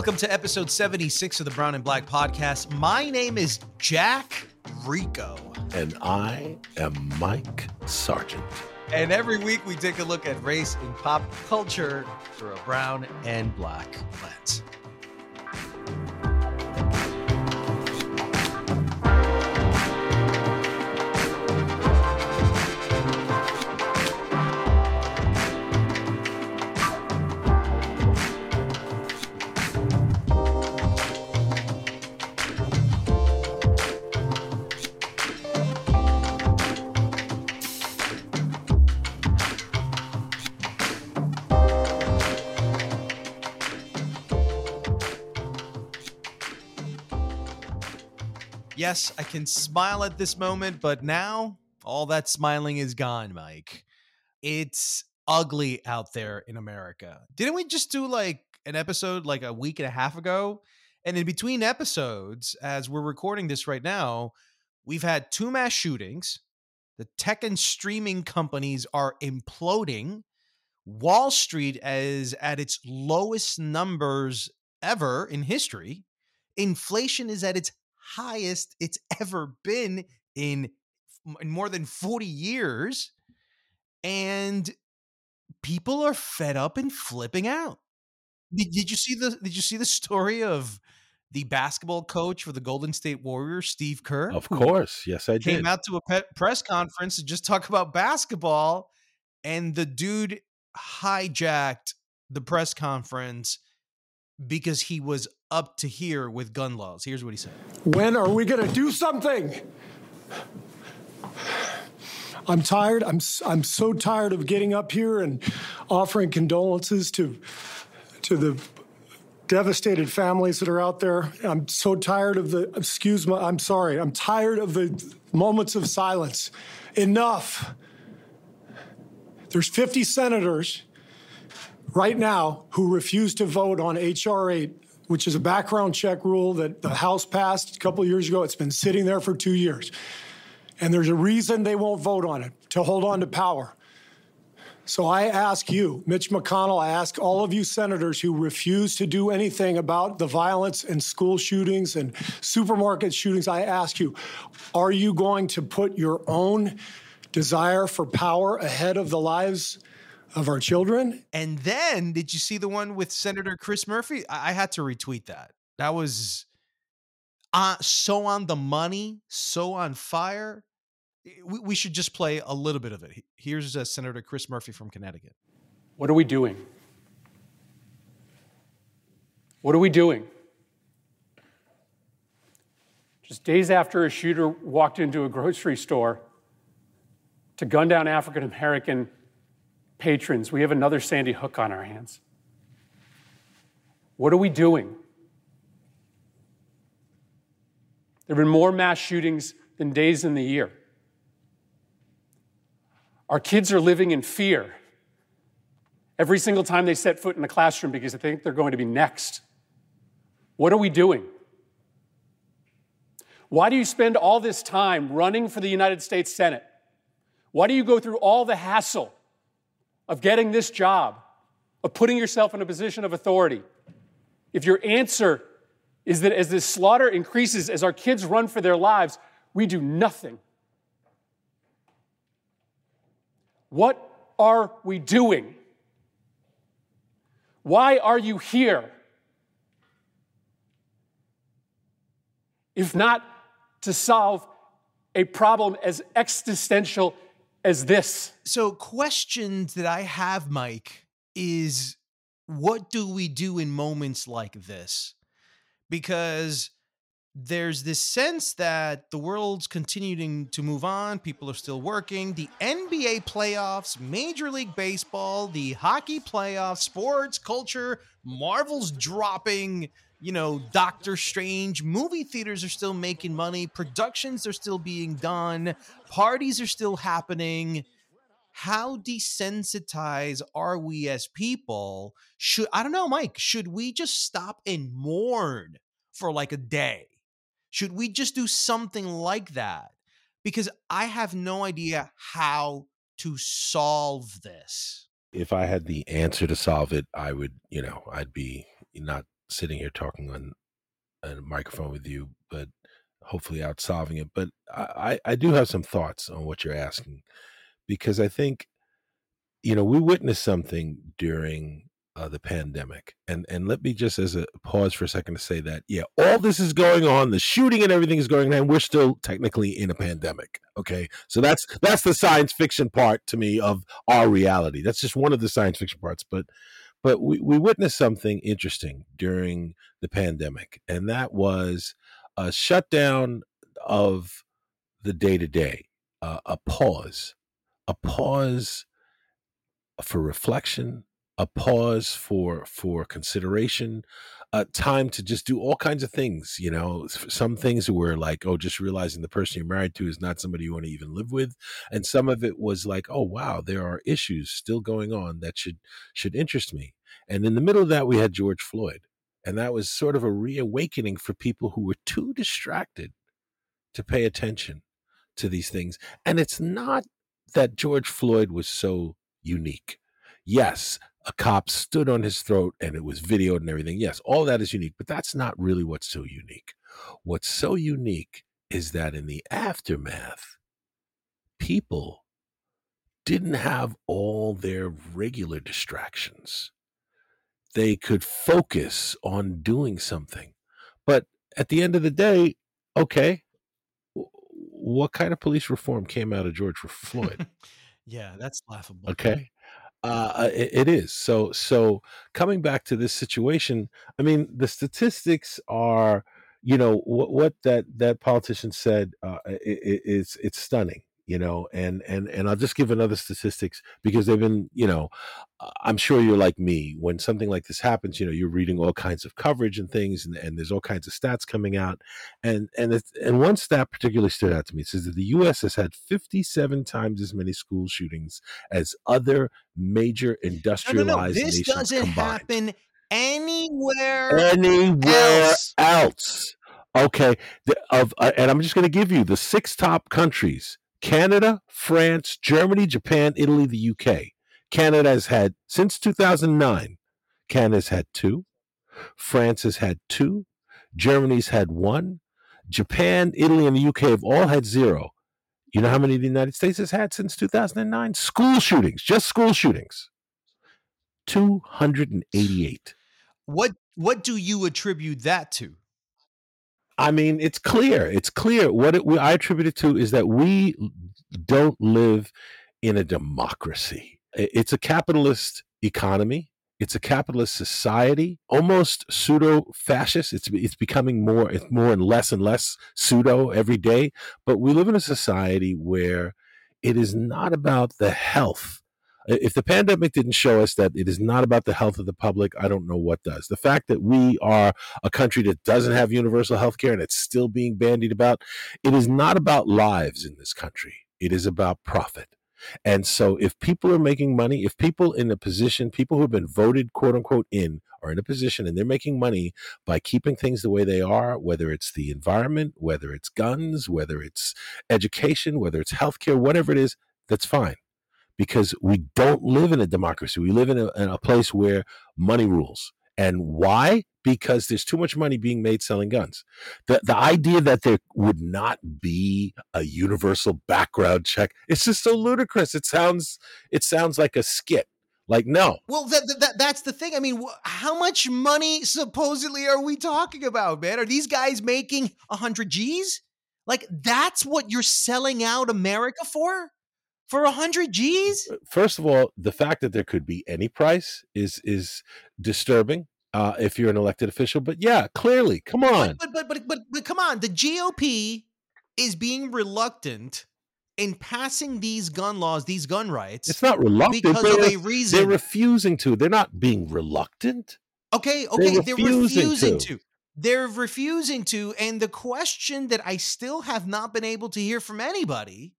Welcome to episode 76 of the Brown and Black podcast. My name is Jack Rico. And I am Mike Sargent. And every week we take a look at race and pop culture through a brown and black lens. Yes, I can smile at this moment, but now all that smiling is gone, Mike. It's ugly out there in America. Didn't we just do like an episode like a week and a half ago? And in between episodes, as we're recording this right now, we've had 2 mass shootings. The tech and streaming companies are imploding. Wall Street is at its lowest numbers ever in history. Inflation is at its highest it's ever been in more than 40 years. And people are fed up and flipping out. Did you see the story of the basketball coach for the Golden State Warriors, Steve Kerr? Of course. Yes, I did. Came out to a press conference to just talk about basketball, and the dude hijacked the press conference because he was up to here with gun laws. Here's what he said. When are we going to do something? I'm tired. I'm so tired of getting up here and offering condolences to the devastated families that are out there. I'm so tired of I'm tired of the moments of silence. Enough. There's 50 senators right now who refuse to vote on H.R. 8, which is a background check rule that the House passed a couple of years ago. It's been sitting there for 2 years. And there's a reason they won't vote on it, to hold on to power. So I ask you, Mitch McConnell, I ask all of you senators who refuse to do anything about the violence and school shootings and supermarket shootings, I ask you, are you going to put your own desire for power ahead of the lives of our children? And then, did you see the one with Senator Chris Murphy? I had to retweet that. That was so on the money, so on fire. We should just play a little bit of it. Here's Senator Chris Murphy from Connecticut. What are we doing? What are we doing? Just days after a shooter walked into a grocery store to gun down African-American patrons, we have another Sandy Hook on our hands. What are we doing? There have been more mass shootings than days in the year. Our kids are living in fear every single time they set foot in the classroom because they think they're going to be next. What are we doing? Why do you spend all this time running for the United States Senate? Why do you go through all the hassle of getting this job, of putting yourself in a position of authority, if your answer is that as this slaughter increases, as our kids run for their lives, we do nothing? What are we doing? Why are you here? If not to solve a problem as existential as this. So questions that I have, Mike, is what do we do in moments like this? Because there's this sense that the world's continuing to move on. People are still working. The NBA playoffs, Major League Baseball, the hockey playoffs, sports, culture, Marvel's dropping, Doctor Strange. Movie theaters are still making money. Productions are still being done. Parties are still happening. How desensitized are we as people? I don't know, Mike, should we just stop and mourn for like a day? Should we just do something like that? Because I have no idea how to solve this. If I had the answer to solve it, I would, I'd be not sitting here talking on a microphone with you, but hopefully out solving it. But I do have some thoughts on what you're asking, because I think, we witnessed something during the pandemic. And let me just as a pause for a second to say that, yeah, all this is going on, the shooting and everything is going on, and we're still technically in a pandemic. Okay. So that's the science fiction part to me of our reality. That's just one of the science fiction parts. But we witnessed something interesting during the pandemic, and that was a shutdown of the day-to-day, a pause for reflection, a pause for consideration, time to just do all kinds of things. Some things were like, oh, just realizing the person you're married to is not somebody you want to even live with, and some of it was like, oh wow, there are issues still going on that should interest me. And in the middle of that, we had George Floyd, and that was sort of a reawakening for people who were too distracted to pay attention to these things. And it's not that George Floyd was so unique. Yes, a cop stood on his throat and it was videoed and everything. Yes, all that is unique, but that's not really what's so unique. What's so unique is that in the aftermath, people didn't have all their regular distractions. They could focus on doing something. But at the end of the day, okay, what kind of police reform came out of George Floyd? Yeah, that's laughable. Okay. It is. So coming back to this situation, I mean, the statistics are, what that politician said, it's stunning, and I'll just give another statistics because they've been, I'm sure you're like me. When something like this happens, you're reading all kinds of coverage and things, and there's all kinds of stats coming out. And one stat particularly stood out to me. It says that the U.S. has had 57 times as many school shootings as other major industrialized This nations doesn't combined. happen anywhere else. Okay. And I'm just going to give you the 6 top countries: Canada, France, Germany, Japan, Italy, the UK. Canada has had, since 2009, Canada's had 2. France has had 2. Germany's had 1. Japan, Italy, and the UK have all had 0. You know how many the United States has had since 2009? School shootings, just school shootings. 288. What do you attribute that to? I mean, it's clear. What I attribute it to is that we don't live in a democracy. It's a capitalist economy. It's a capitalist society, almost pseudo-fascist. It's becoming more and less pseudo every day. But we live in a society where it is not about the health. If the pandemic didn't show us that it is not about the health of the public, I don't know what does. The fact that we are a country that doesn't have universal health care and it's still being bandied about, it is not about lives in this country. It is about profit. And so if people are making money, if people in a position, people who have been voted, quote unquote, in, are in a position and they're making money by keeping things the way they are, whether it's the environment, whether it's guns, whether it's education, whether it's healthcare, whatever it is, that's fine. Because we don't live in a democracy. We live in a place where money rules. And why? Because there's too much money being made selling guns. The idea that there would not be a universal background check, it's just so ludicrous. It sounds like a skit. Like, no. Well, that's the thing. I mean, how much money supposedly are we talking about, man? Are these guys making 100 G's? Like, that's what you're selling out America for? For 100 G's? First of all, the fact that there could be any price is disturbing if you're an elected official. But yeah, clearly, come on. But come on. The GOP is being reluctant in passing these gun laws, these gun rights. It's not reluctant because of a reason. They're refusing to. They're not being reluctant. Okay. They're refusing to. They're refusing to. And the question that I still have not been able to hear from anybody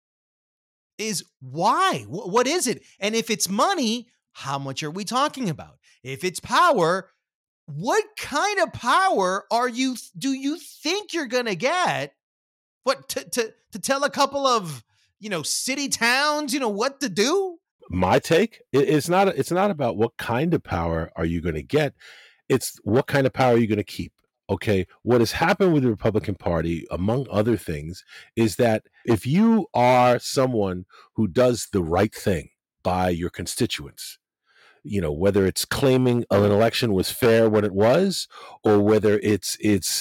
is why? What is it? And if it's money, how much are we talking about? If it's power, what kind of power do you think you're going to get? What, to tell a couple of, city towns, what to do? My take, it's not about what kind of power are you going to get. It's what kind of power are you going to keep? Okay. What has happened with the Republican Party, among other things, is that if you are someone who does the right thing by your constituents, whether it's claiming an election was fair when it was, or whether it's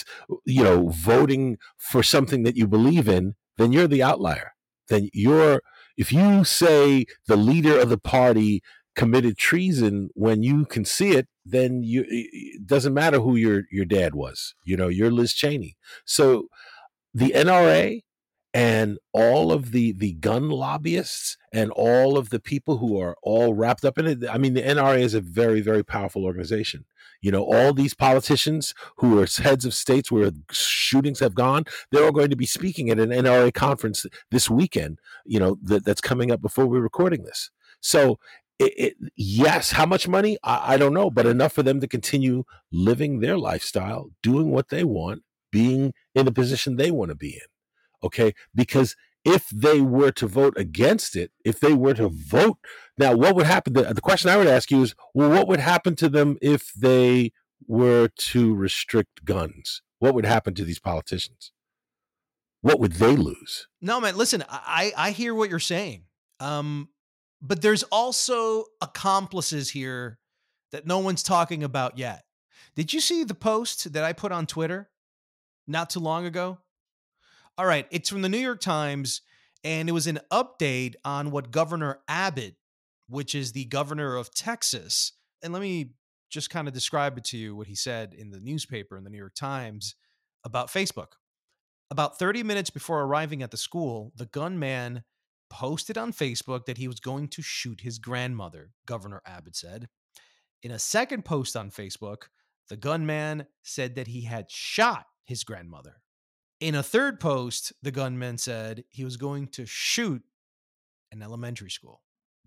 voting for something that you believe in, then you're the outlier. Then if you say the leader of the party committed treason when you can see it, then it doesn't matter who your dad was. You're Liz Cheney. So the NRA and all of the gun lobbyists and all of the people who are all wrapped up in it. I mean, the NRA is a very, very powerful organization. All these politicians who are heads of states where shootings have gone, they're all going to be speaking at an NRA conference this weekend, that's coming up before we're recording this. So yes, how much money? I don't know, but enough for them to continue living their lifestyle, doing what they want, being in the position they want to be in. Okay, because if they were to vote against it, if they were to vote, now what would happen? The question I would ask you is, well, what would happen to them if they were to restrict guns? What would happen to these politicians? What would they lose? No, man, listen, I hear what you're saying. But there's also accomplices here that no one's talking about yet. Did you see the post that I put on Twitter not too long ago? All right, it's from the New York Times, and it was an update on what Governor Abbott, which is the governor of Texas, and let me just kind of describe it to you, what he said in the newspaper in the New York Times about Facebook. About 30 minutes before arriving at the school, the gunman posted on Facebook that he was going to shoot his grandmother, Governor Abbott said. In a second post on Facebook, the gunman said that he had shot his grandmother. In a third post, the gunman said he was going to shoot an elementary school.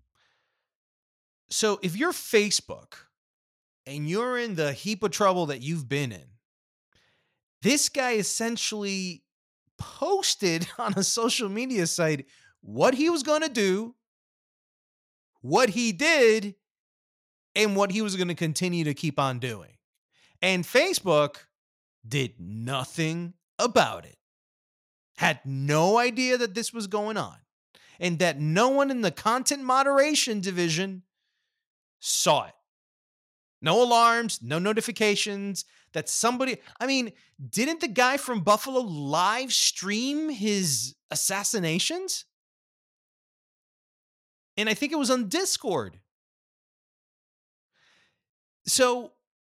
So if you're Facebook and you're in the heap of trouble that you've been in, this guy essentially posted on a social media site what he was going to do, what he did, and what he was going to continue to keep on doing. And Facebook did nothing about it. Had no idea that this was going on, and that no one in the content moderation division saw it. No alarms, no notifications that somebody, didn't the guy from Buffalo live stream his assassinations? And I think it was on Discord. So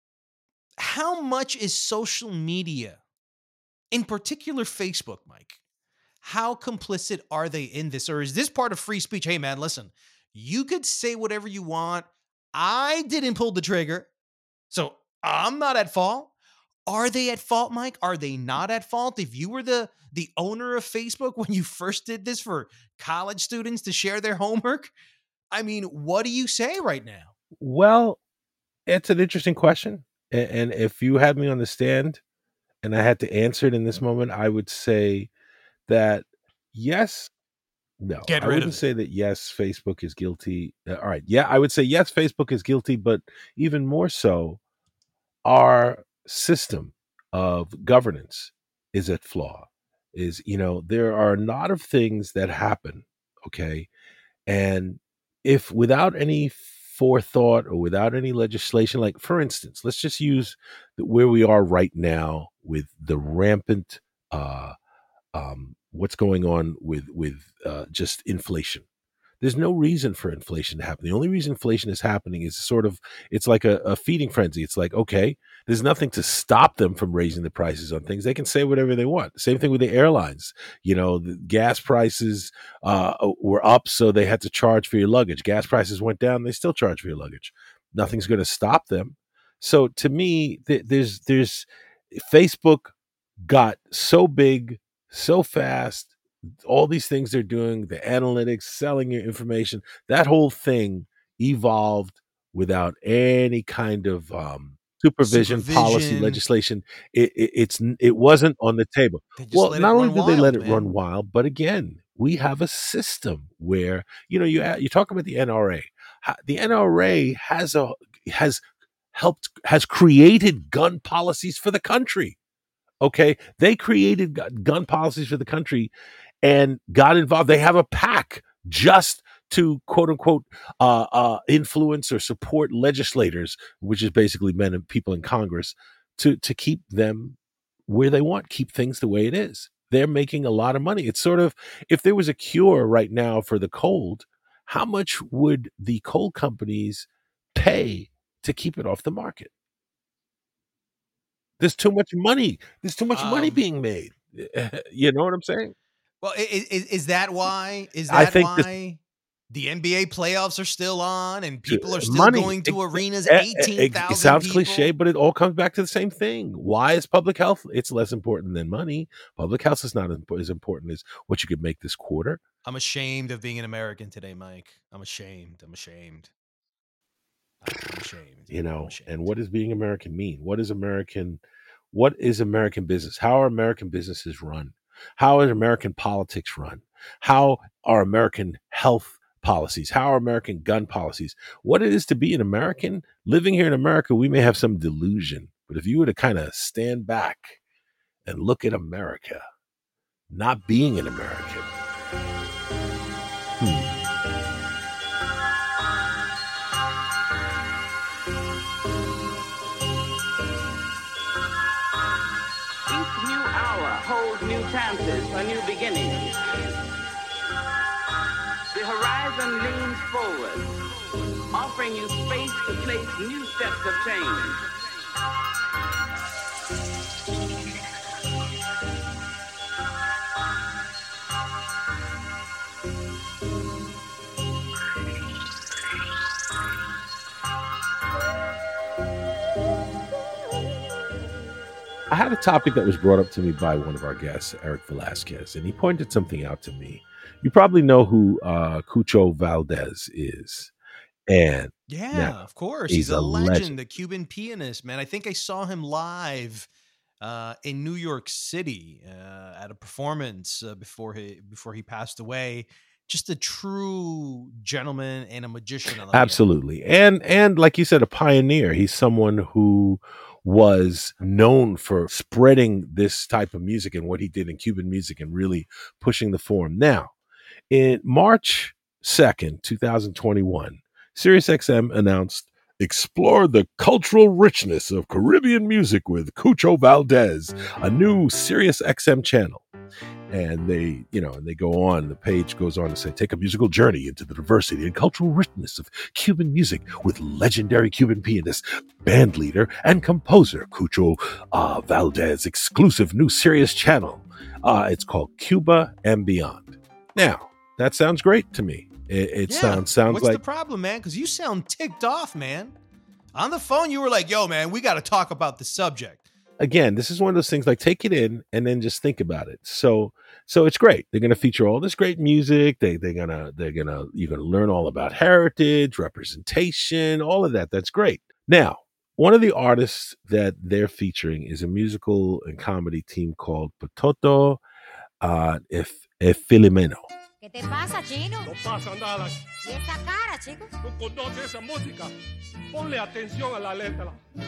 how much is social media, in particular Facebook, Mike, how complicit are they in this? Or is this part of free speech? Hey, man, listen, you could say whatever you want. I didn't pull the trigger, so I'm not at fault. Are they at fault, Mike? Are they not at fault? If you were the owner of Facebook when you first did this for college students to share their homework, what do you say right now? Well, it's an interesting question. And if you had me on the stand and I had to answer it in this moment, I would say that yes. No, I wouldn't say that yes, Facebook is guilty. All right. Yeah, I would say yes, Facebook is guilty, but even more so, our system of governance is at flaw. There are a lot of things that happen, okay? And if without any forethought or without any legislation, like for instance, let's just use where we are right now with the rampant what's going on with just inflation. There's no reason for inflation to happen. The only reason inflation is happening is it's like a feeding frenzy. It's like, okay, there's nothing to stop them from raising the prices on things. They can say whatever they want. Same thing with the airlines. The gas prices were up, so they had to charge for your luggage. Gas prices went down, they still charge for your luggage. Nothing's going to stop them. So to me, there's Facebook got so big so fast, all these things they're doing, the analytics, selling your information, that whole thing evolved without any kind of supervision, policy, legislation. It wasn't on the table. Well, not only did they let it run wild, but again, we have a system where you talk about the NRA. The NRA has has created gun policies for the country. Okay, they created gun policies for the country and got involved. They have a PAC just to quote unquote influence or support legislators, which is basically men and people in Congress, to keep them where they want, keep things the way it is. They're making a lot of money. It's sort of, if there was a cure right now for the cold, how much would the coal companies pay to keep it off the market? There's too much money. There's too much money being made. You know what I'm saying? Well, is that why? Is I that think why the NBA playoffs are still on and people are still money. going to arenas, 18,000 It sounds people? cliche, but it all comes back to the same thing. Why is public health? It's less important than money. Public health is not as important as what you could make this quarter. I'm ashamed of being an American today, Mike. I'm ashamed. You know, I'm ashamed. and what does being American mean? What is American business? How are American businesses run? How is American politics run? How are American health policies? How are American gun policies? What it is to be an American, living here in America, we may have some delusion, but if you were to kind of stand back and look at America, not being an American, Each new hour holds new chances for new beginnings. The horizon leans forward, offering you space to place new steps of change. I had a topic that was brought up to me by one of our guests, Eric Velasquez, and he pointed something out to me. You probably know who Cucho Valdez is. And Yeah, of course. He's a legend, a Cuban pianist, man. I think I saw him live in New York City at a performance before he passed away. Just a true gentleman and a magician. On the absolutely. And like you said, a pioneer. He's someone who was known for spreading this type of music and what he did in Cuban music and really pushing the form. Now, in March 2nd, 2021, SiriusXM announced Explore the Cultural Richness of Caribbean Music with Cucho Valdez, a new SiriusXM channel. And they go on, the page goes on to say, take a musical journey into the diversity and cultural richness of Cuban music with legendary Cuban pianist, band leader, and composer Cucho Valdez, exclusive new Sirius channel. It's called Cuba and Beyond. Now, that sounds great to me. It sounds What's like... the problem, man? Because you sound ticked off, man. On the phone, you were like, yo, man, we got to talk about the subject. Again, this is one of those things, like, take it in and then just think about it. So it's great. They're going to feature all this great music. You're going to learn all about heritage, representation, all of that. That's great. Now, one of the artists that they're featuring is a musical and comedy team called Pototo Filimeno. ¿Qué te pasa, Chino? No pasa nada. ¿Y esa cara, chico? ¿Tú conoces esa música? Ponle atención a la letra.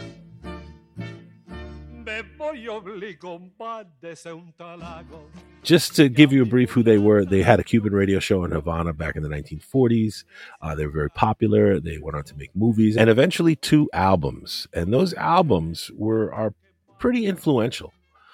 Just to give you a brief who they were, they had a Cuban radio show in Havana back in the 1940s. They were very popular. They went on to make movies and eventually 2 albums. And those albums are pretty influential.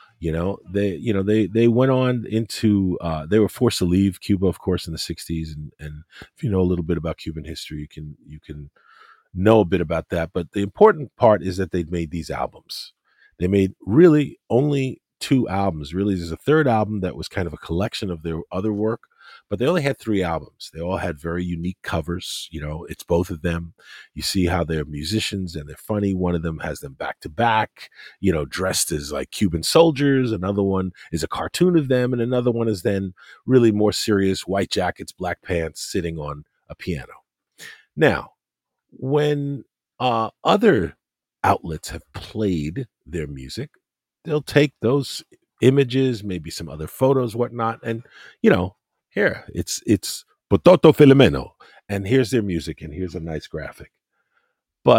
They went on into, they were forced to leave Cuba, of course, in the 60s. And if you know a little bit about Cuban history, you can know a bit about that. But the important part is that they'd made these albums. They made really only 2 albums. Really, there's a 3rd album that was kind of a collection of their other work, but they only had 3 albums. They all had very unique covers. It's both of them. You see how they're musicians and they're funny. One of them has them back to back, dressed as like Cuban soldiers. Another one is a cartoon of them. And another one is then really more serious, white jackets, black pants, sitting on a piano. Now, when other outlets have played their music, they'll take those images, maybe some other photos, whatnot, and here it's Pototo Filimeno, and here's their music, and here's a nice graphic. But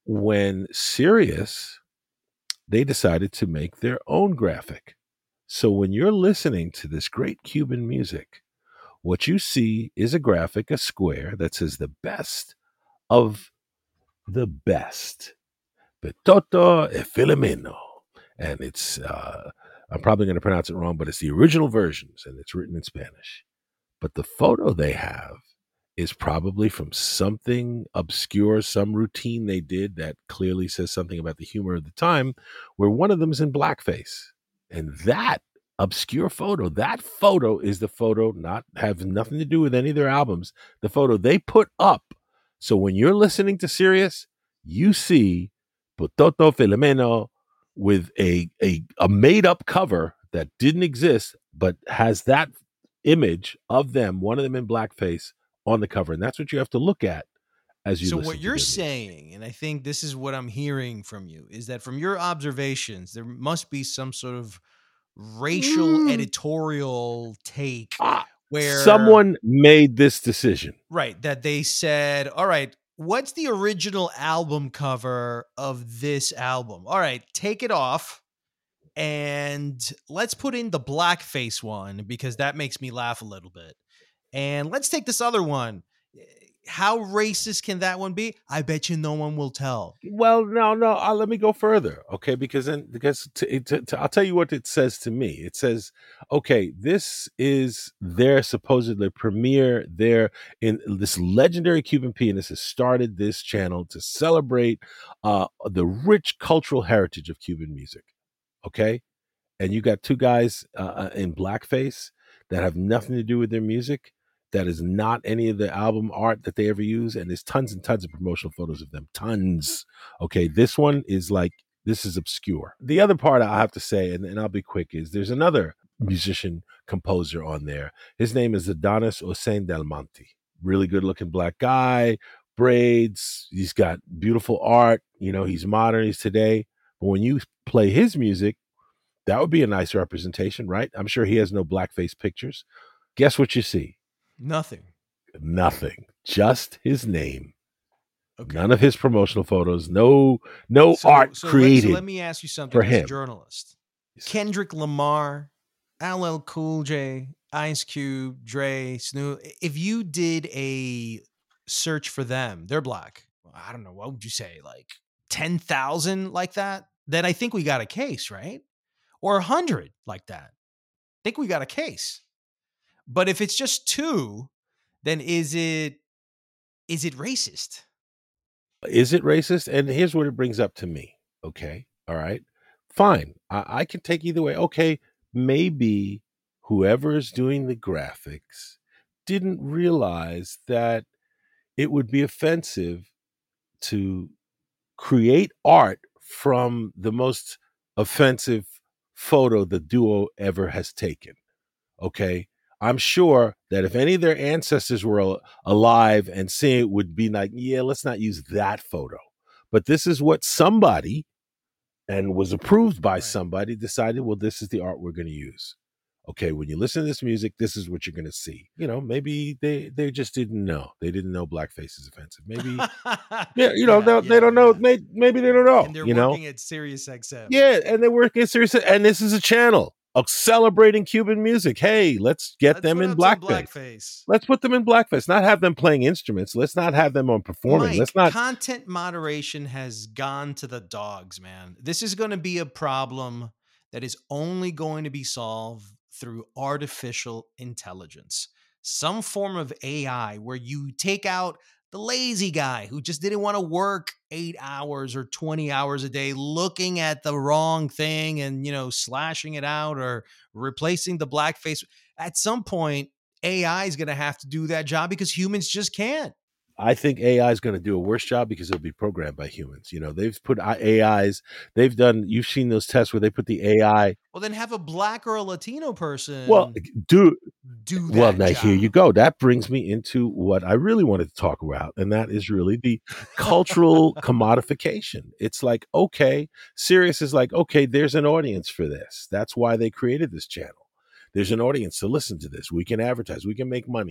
when Sirius, they decided to make their own graphic. So when you're listening to this great Cuban music, what you see is a graphic, a square that says the best of the best. Petoto e Filomeno. And it's, I'm probably going to pronounce it wrong, but it's the original versions and it's written in Spanish. But the photo they have is probably from something obscure, some routine they did that clearly says something about the humor of the time, where one of them is in blackface. And that obscure photo, that photo is the photo, not have nothing to do with any of their albums, the photo they put up. So when you're listening to Sirius, you see Pototo Filomeno with a made up cover that didn't exist, but has that image of them, one of them in blackface, on the cover. And that's what you have to look at as you So listen what to you're their music. saying, and I think this is what I'm hearing from you, is that from your observations, there must be some sort of racial editorial take where Someone made this decision. right, that they said, all right, what's the original album cover of this album? All right, take it off and let's put in the blackface one because that makes me laugh a little bit. And let's take this other one. How racist can that one be? I bet you no one will tell. Well, no. Let me go further, okay? Because I'll tell you what it says to me. It says, okay, this is their supposedly premiere. They're in this legendary Cuban pianist has started this channel to celebrate the rich cultural heritage of Cuban music, okay? And you got two guys in blackface that have nothing to do with their music. That is not any of the album art that they ever use. And there's tons and tons of promotional photos of them. Tons. Okay. This one is like, this is obscure. The other part I have to say, and I'll be quick, is there's another musician composer on there. His name is Adonis Hossein Del Monte. Really good looking black guy, braids. He's got beautiful art. You know, he's modern, he's today. But when you play his music, that would be a nice representation, right? I'm sure he has no blackface pictures. Guess what you see? Nothing. Nothing. Just his name. Okay. None of his promotional photos. No art created. Let me ask you something for as a him. journalist. Kendrick Lamar, LL Cool J, Ice Cube, Dre, Snoop. If you did a search for them, they're black. I don't know. What would you say? Like 10,000 like that? Then I think we got a case, right? Or 100 like that. I think we got a case. But if it's just two, then is it racist? Is it racist? And here's what it brings up to me. Okay. All right. Fine. I can take either way. Okay. Maybe whoever is doing the graphics didn't realize that it would be offensive to create art from the most offensive photo the duo ever has taken. Okay. I'm sure that if any of their ancestors were alive and seeing it, would be like, yeah, let's not use that photo. But this is what somebody, and was approved by somebody, decided, well, this is the art we're going to use. Okay, when you listen to this music, this is what you're going to see. You know, maybe they just didn't know. They didn't know blackface is offensive. Maybe, they don't know. Maybe they don't know. And they're you know, working at Sirius XM. yeah, and they're working at Sirius, and this is a channel of celebrating Cuban music. Hey, let's get them in blackface. Let's put them in blackface. Not have them playing instruments. Let's not have them on performing. Mike, Let's not. Content moderation has gone to the dogs, man. This is going to be a problem that is only going to be solved through artificial intelligence, some form of AI where you take out the lazy guy who just didn't want to work 8 hours or 20 hours a day looking at the wrong thing and, slashing it out or replacing the blackface. At some point, AI is going to have to do that job because humans just can't. I think AI is going to do a worse job because it'll be programmed by humans. They've put AIs, you've seen those tests where they put the AI. Well, then have a black or a Latino person. Well, do that well, now job. Here you go. That brings me into what I really wanted to talk about. And that is really the cultural commodification. It's like, okay, Sirius is like, okay, there's an audience for this. That's why they created this channel. There's an audience to listen to this. We can advertise. We can make money here.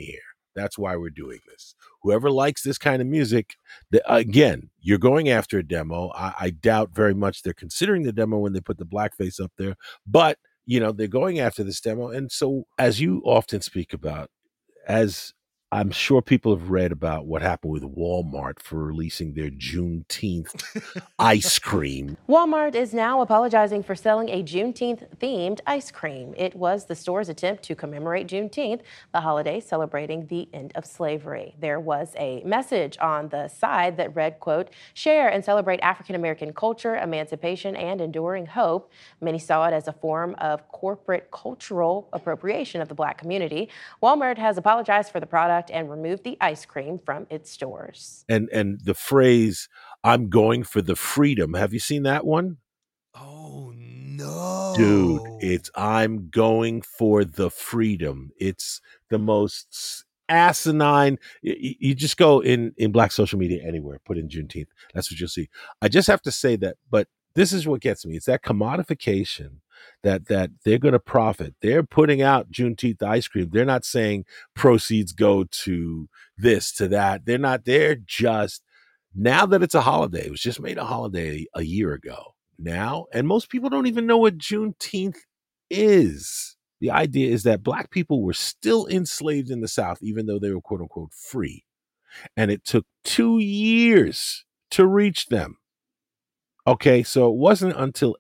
That's why we're doing this. Whoever likes this kind of music, again, you're going after a demo. I doubt very much they're considering the demo when they put the blackface up there, but they're going after this demo. And so, as you often speak about, as I'm sure people have read about what happened with Walmart for releasing their Juneteenth ice cream. Walmart is now apologizing for selling a Juneteenth-themed ice cream. It was the store's attempt to commemorate Juneteenth, the holiday celebrating the end of slavery. There was a message on the side that read, quote, "Share and celebrate African-American culture, emancipation, and enduring hope." Many saw it as a form of corporate cultural appropriation of the Black community. Walmart has apologized for the product and removed the ice cream from its stores. And the phrase, "I'm going for the freedom." Have you seen that one? Oh, no. Dude, it's "I'm going for the freedom." It's the most asinine. You just go in Black social media anywhere, put in Juneteenth. That's what you'll see. I just have to say that, but this is what gets me. It's that commodification that they're going to profit. They're putting out Juneteenth ice cream. They're not saying proceeds go to this, to that. They're just, now that it's a holiday, it was just made a holiday a year ago now, and most people don't even know what Juneteenth is. The idea is that Black people were still enslaved in the South, even though they were quote unquote free. And it took 2 years to reach them. Okay, so it wasn't until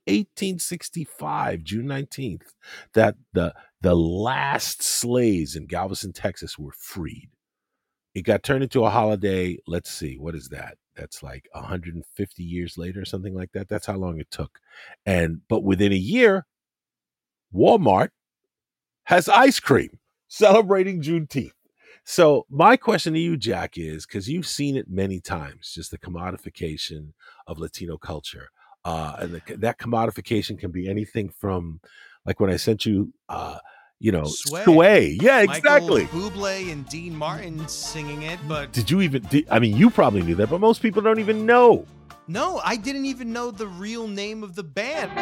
1865, June 19th, that the last slaves in Galveston, Texas were freed. It got turned into a holiday. Let's see, what is that? That's like 150 years later, something like that. That's how long it took. But within a year, Walmart has ice cream celebrating Juneteenth. So my question to you, Jack, is, because you've seen it many times, just the commodification of Latino culture. And that commodification can be anything from, like when I sent you, Sway. Yeah, exactly. Michael Bublé and Dean Martin singing it, but... You probably knew that, but most people don't even know. No, I didn't even know the real name of the band.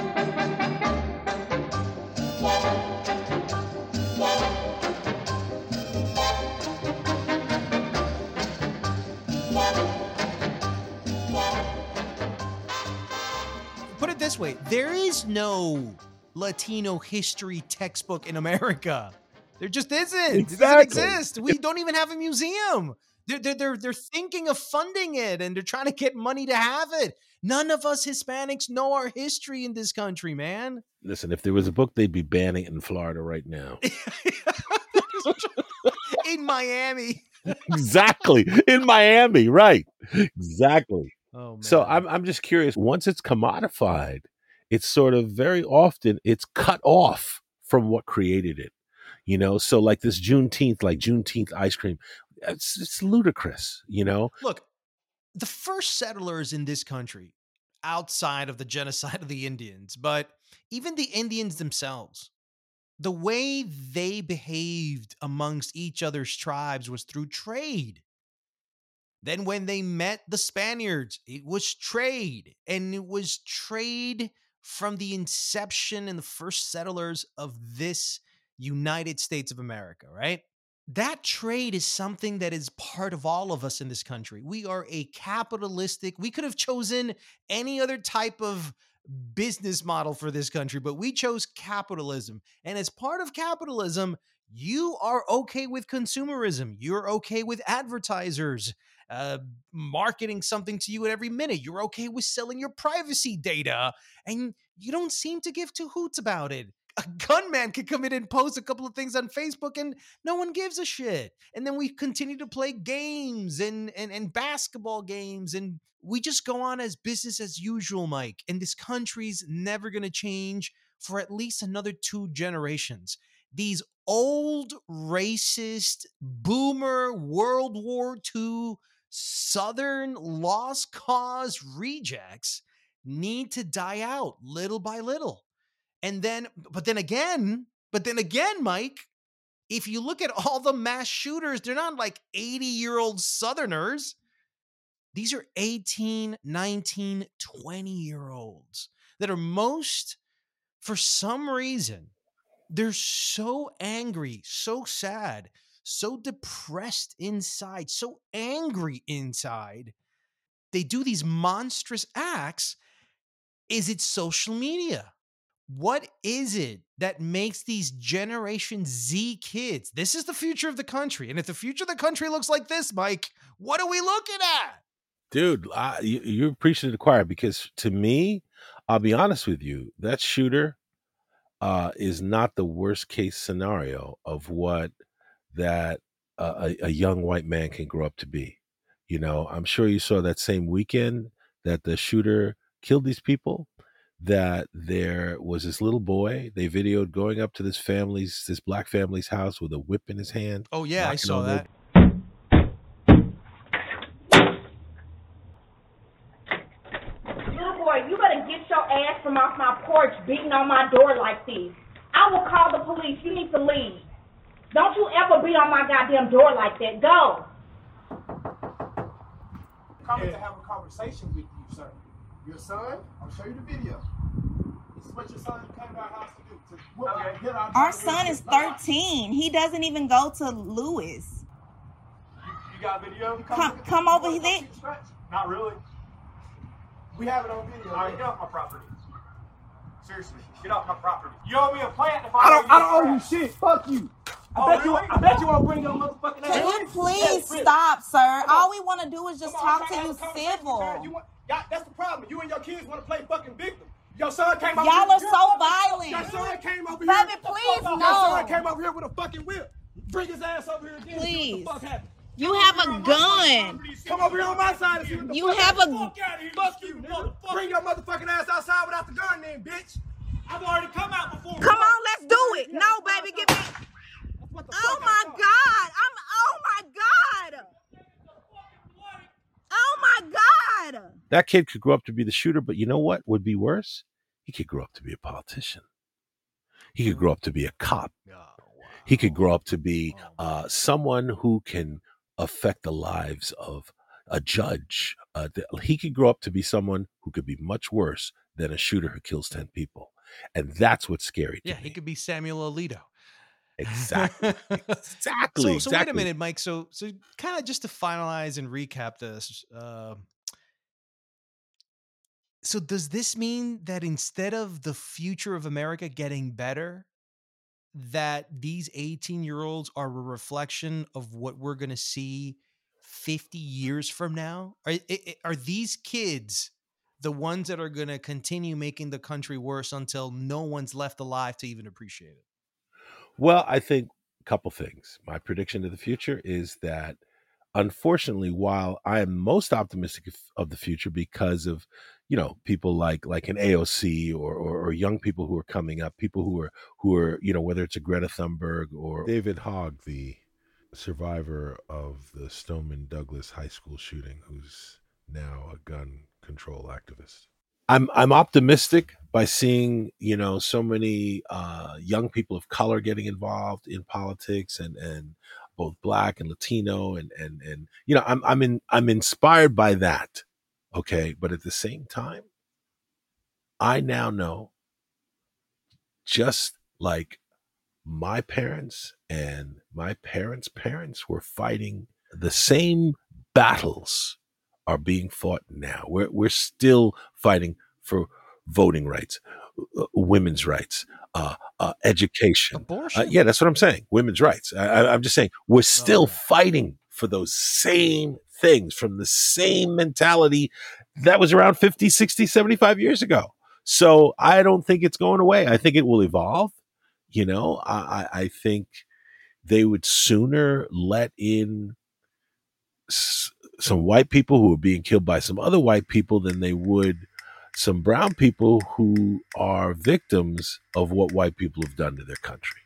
Put it this way, there is no Latino history textbook in America. There just isn't. Exactly. It doesn't exist. We don't even have a museum. They're thinking of funding it, and they're trying to get money to have it. None of us Hispanics know our history in this country, man. Listen, if there was a book, they'd be banning it in Florida right now. In Miami. Exactly. In Miami, right. Exactly. Oh, man. So I'm just curious, once it's commodified, it's sort of very often it's cut off from what created it. So like this Juneteenth ice cream, it's ludicrous, Look, the first settlers in this country, outside of the genocide of the Indians, but even the Indians themselves, the way they behaved amongst each other's tribes was through trade. Then when they met the Spaniards, it was trade. And it was trade from the inception and the first settlers of this United States of America, right? That trade is something that is part of all of us in this country. We are a capitalistic, we could have chosen any other type of business model for this country, but we chose capitalism. And as part of capitalism, you are okay with consumerism. You're okay with advertisers marketing something to you at every minute. You're okay with selling your privacy data, and you don't seem to give two hoots about it. A gunman could come in and post a couple of things on Facebook and no one gives a shit. And then we continue to play games and basketball games, and we just go on as business as usual, Mike. And this country's never going to change for at least another 2 generations. These old, racist, boomer, World War II, Southern lost cause rejects need to die out little by little. But then again, Mike, if you look at all the mass shooters, they're not like 80-year-old Southerners. These are 18, 19, 20-year-olds that are for some reason, they're so angry, so sad, so depressed inside, so angry inside. They do these monstrous acts. Is it social media? What is it that makes these Generation Z kids? This is the future of the country. And if the future of the country looks like this, Mike, what are we looking at? Dude, you're preaching to the choir, because to me, I'll be honest with you, that shooter is not the worst case scenario of what that a young white man can grow up to be. You know, I'm sure you saw that same weekend that the shooter killed these people, that there was this little boy they videoed going up to this black family's house with a whip in his hand. Oh yeah, I saw that. Little boy, you better get your ass from off my porch beating on my door like this. I will call the police. You need to leave. Don't you ever beat on my goddamn door like that. Go. Coming to have a conversation with you, sir. Your son, I'll show you the video. This is what your son came to our house to do. Our son is 13. He doesn't even go to Lewis. You got video? Come over here. Not really. We have it on video. All right, get off my property. Seriously, get off my property. You owe me a plant if I don't owe you shit. Fuck you. I bet you won't bring your motherfucking ass. Can you please stop, sir? All we want to do is just talk to you civil. That's the problem. You and your kids want to play fucking victim. Your son came over here. Y'all are so violent. Your son came over here. Baby, please, no. Your son came over here with a fucking whip. Bring his ass over here again. Please. What the fuck happened? You have a gun. Come over here on my side and see what the you fuck have happened. Fuck you, nigga. Bring your motherfucking ass outside without the gun then, bitch. I've already come out before. Come on, let's do it. No, baby, give me. Oh my God. Oh my God. Oh my God. That kid could grow up to be the shooter, but you know what would be worse? He could grow up to be a politician. He could grow up to be a cop. He could grow up to be someone who can affect the lives of a judge. He could grow up to be someone who could be much worse than a shooter who kills 10 people. And that's what's scary to me. He could be Samuel Alito. Exactly. Exactly. So wait a minute, Mike. So kind of just to finalize and recap this. So does this mean that instead of the future of America getting better, that these 18-year-olds are a reflection of what we're going to see 50 years from now? Are these kids the ones that are going to continue making the country worse until no one's left alive to even appreciate it? Well, I think a couple things. My prediction of the future is that, unfortunately, while I am most optimistic of the future because of, people like an AOC or young people who are coming up, people who are, whether it's a Greta Thunberg or David Hogg, the survivor of the Stoneman Douglas High School shooting, who's now a gun control activist. I'm optimistic by seeing, so many young people of color getting involved in politics and both Black and Latino and I'm inspired by that. Okay. But at the same time, I now know, just like my parents and my parents' parents were fighting, the same battles are being fought now. We're still fighting for voting rights, women's rights, education, abortion. Yeah, that's what I'm saying. Women's rights. I'm just saying we're still fighting for those same things from the same mentality that was around 50, 60, 75 years ago. So I don't think it's going away. I think it will evolve. I think they would sooner let in some white people who are being killed by some other white people than they would some brown people who are victims of what white people have done to their country.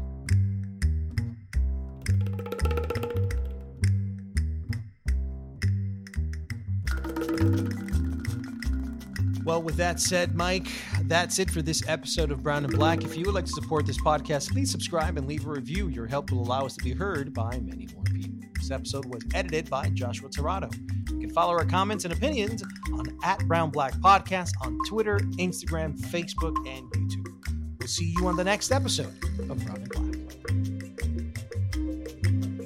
Well, with that said, Mike, that's it for this episode of Brown and Black. If you would like to support this podcast, please subscribe and leave a review. Your help will allow us to be heard by many more people. This episode was edited by Joshua Tirado. You can follow our comments and opinions on @BrownBlackPodcast on Twitter, Instagram, Facebook, and YouTube. We'll see you on the next episode of Brown and Black.